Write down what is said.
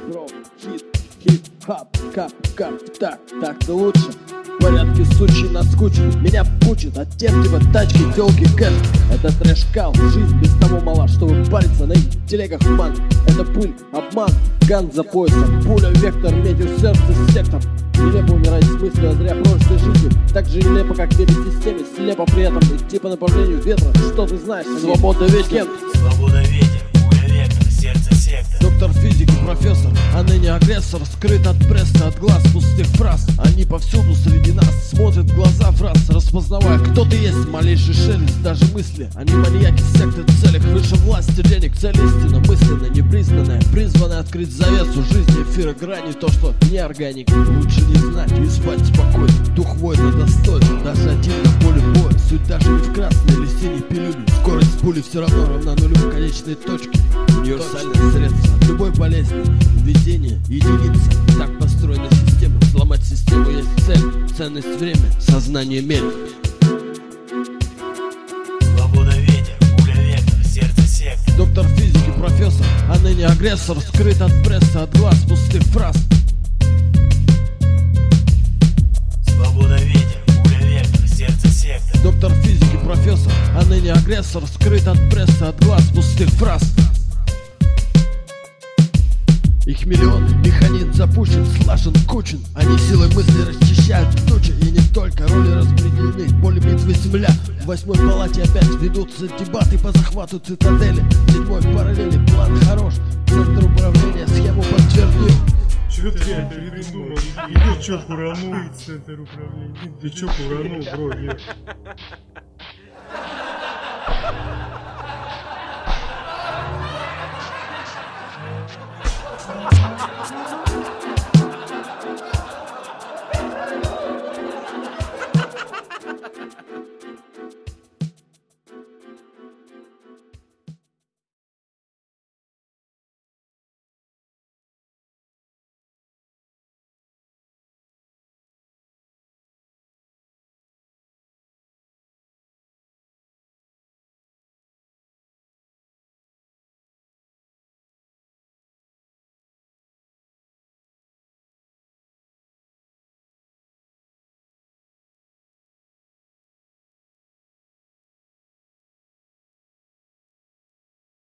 бро, хип-хап, так-то лучше. В порядке, сучий наскучен, меня пучит от типа тачки, тёлки, кэш. Это трэш-кал, жизнь без того мала, чтобы париться на их телегах ман. Это пыль, обман, ган за поясом, пуля, вектор, метил сердце, сектор. Нелепо умирать с мыслью о зря прожитой жизни, так же нелепо, как верить системе, слепо при этом идти по направлению ветра. Что ты знаешь? Свобода ветер. Свобода ветер, пуля, вектор, сердце, сектор. Доктор физики, профессор, а ныне агрессор, скрыт от прессы, от глаз пустых фраз. Они повсюду среди нас, смотрят в глаза в раз, распознавая, кто ты есть, малейший шелест, даже мысли. Они маньяки секты в целях выше власти, денег, цель истина, мысленно, непризнанная, призванная открыть завесу жизни, эфира грани, то, что не органик. Лучше не знать и спать спокойно, дух воина достойный, даже один на поле боя. Суть даже не в красной или синей пилюле, скорость пули все равно равна нулю в конечной точке. Универсальное средство от любой болезни, везение, единица. Так построена система, сломать систему есть цель, ценность время, сознание медь. Свобода ветер, пуля, вектор, сердце, сектор. Доктор физики, профессор, а ныне агрессор, скрыт от прессы, от глаз пустых фраз. Свобода ветер, пуля, вектор, сердце, сектор. Доктор физики, профессор, а ныне агрессор, скрыт от прессы, от глаз пустых фраз. Их миллион, механизм запущен, слажен, кучен. Они силой мысли расчищают тучи. И не только роли распределены, поле битвы земля. В 8-й палате опять ведутся дебаты по захвату цитадели. В 7-й параллели план хорош, центр управления схему подтвердил. Чё ты это придумал? Ты чё куранул? Центр управления. Ты чё куранул, бро? Нет.